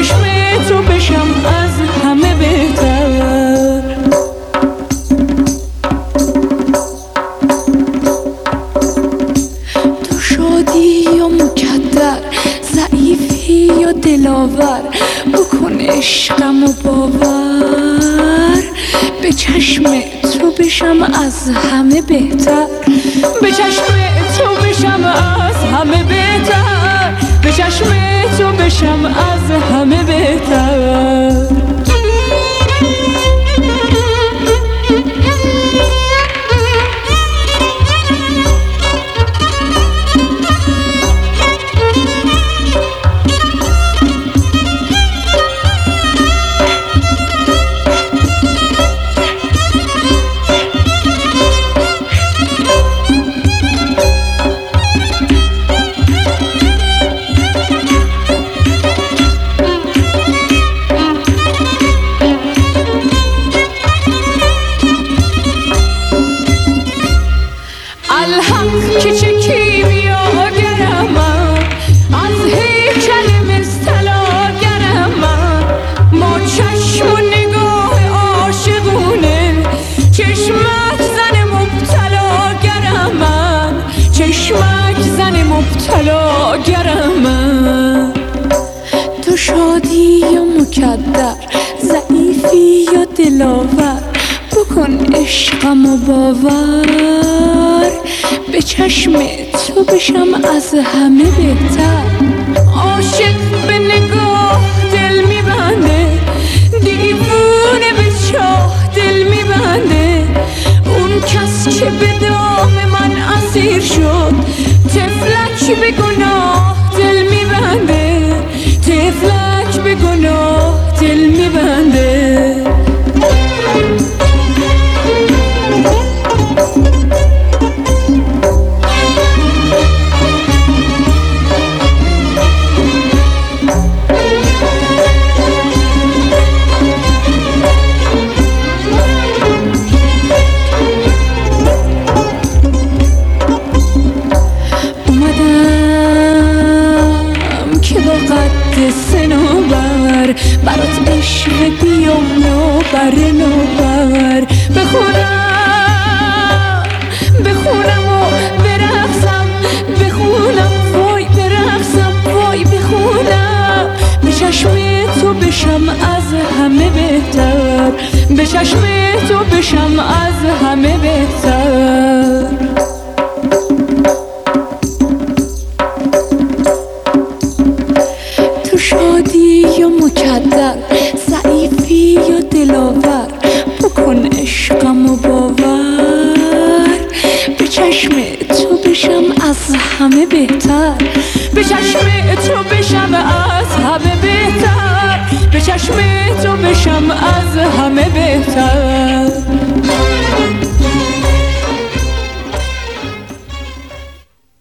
چشم تو بشم از همه بهتر. تو شادی یا مکدر، ضعیفی یا دلاور، بکن عشقم و باور به چشم تو بشم از همه بهتر. به چشم تو بشم از همه بهتر. به چشم تو بشم از همه بهتر. الحق که چه کیمیاگرم، از هیکل مستلاگرم، با چشم و نگاه عاشقونه، چشمک زن مبتلاگرم، چشمک زن مبتلاگرم. تو شادی یا مکدر، ضعیفی یا دلاور، بکن عشقم و باور به چشم تو بشم از همه بهتر. عاشق به نگاه دل میبنده، دیوونه به چاه دل میبنده. اون کس که به دام من اسیر شد، طفلک به گناه دل میبنده، طفلک به گناه دل میبنده. سنوبر برات عشق بیام نوبر نوبر، بخونم و برقصم، بخونم وای برقصم وای بخونم. به چشم تو بشم از همه بهتر. به چشم تو بشم از همه بهتر. شادی یا مکدر، ضعیفی یا دلاور، بکن عشقم و باور به چشم تو بشم از همه بهتر. به چشم تو بشم از همه بهتر. به چشم تو بشم از همه بهتر.